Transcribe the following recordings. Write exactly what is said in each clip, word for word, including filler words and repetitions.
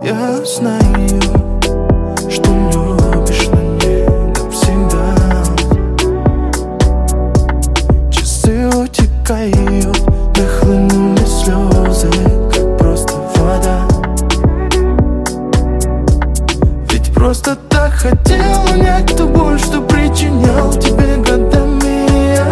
Я знаю, что любишь, но не навсегда. Часы утекают, нахлынули слезы, как просто вода. Ведь просто так хотел унять ту боль, что причинял тебе годами я.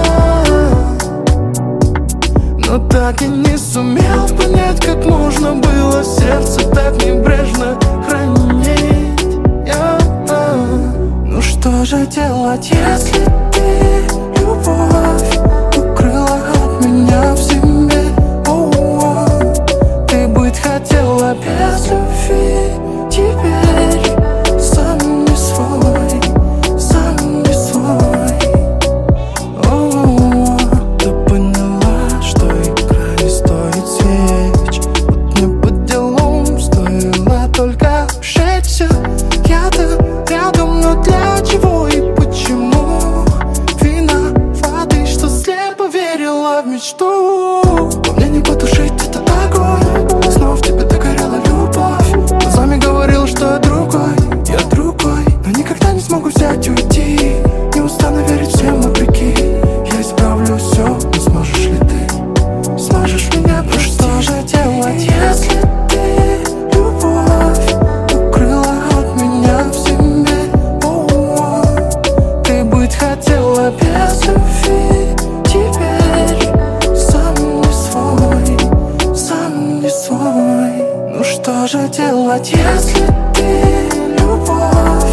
Но так и не сумел понять, как можно было сердце так небрежно хранить я. Ну что же делать, если ты, любовь, укрыла от меня в себе? О-о-о. Ты быть хотела без любви, теперь сам не свой, сам не свой. О-о-о. Ты поняла, что игра не стоит свеч. Вот мне по делам стоило только обжечься. Я-то рядом, но для чего и почему? Виноватый, что слепо верила в мечту. Во мне не потушить этот огонь. Снова в тебе догорела любовь. Глазами говорил, что я другой, я другой. Но никогда не смогу взять и уйти. Не устану верить всем вопреки. Я исправлю все, но сможешь ли ты? Сможешь меня простить? Что же делать, если ты, любовь, укрыла от меня в себе? О-о-о. Ты быть хотела без любви, теперь сам не свой, сам не свой. Ну что же делать, если ты, любовь,